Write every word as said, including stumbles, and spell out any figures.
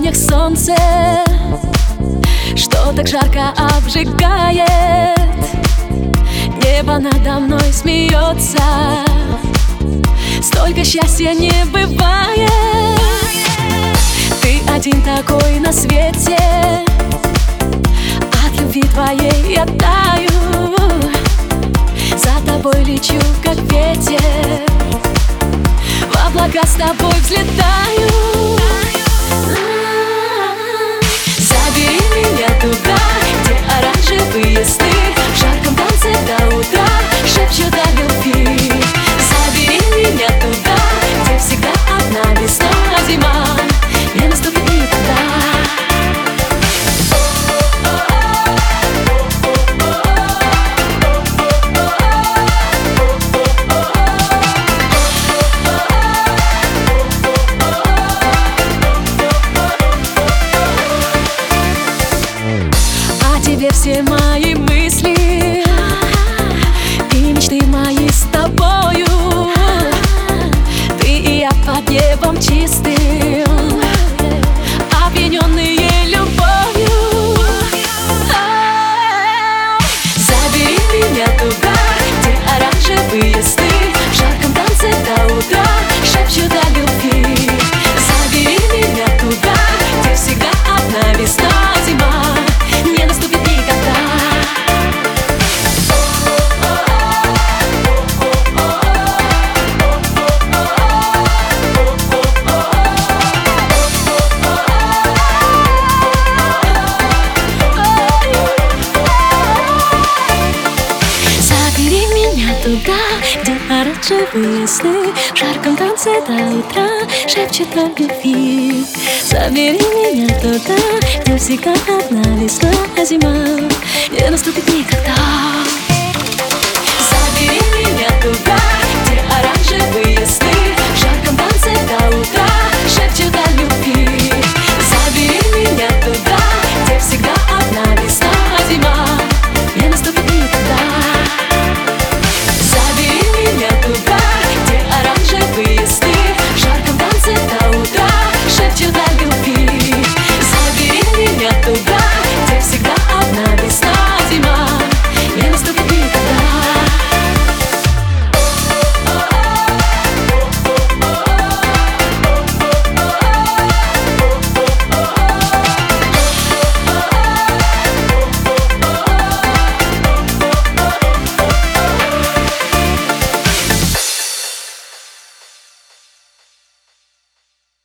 ладонях солнце, что так жарко обжигает. Небо надо мной смеется, столько счастья не бывает. Ты один такой на свете, от любви твоей я таю. За тобой лечу, как ветер, в облака с тобой взлетаю. Забери меня туда, где оранжевые сны, в жарком танце до утра шепчут о любви. Забери меня туда, где всегда одна весна, а зима не наступит никогда. Тебе все мои мысли и мечты мои с тобою. Ты и я под небом чистым, опьяненные любовью. Забери меня туда, где оранжевые сны, в жарком танце до утра шепчут о любви. Забери меня туда, где всегда одна весна, а зима не наступит никогда. Забери меня туда, где оранжевые сны, в жарком танце до утра шепчет о любви. Забери меня туда, где всегда одна весна, а зима не наступит никогда. Забери меня туда, где оранжевые сны,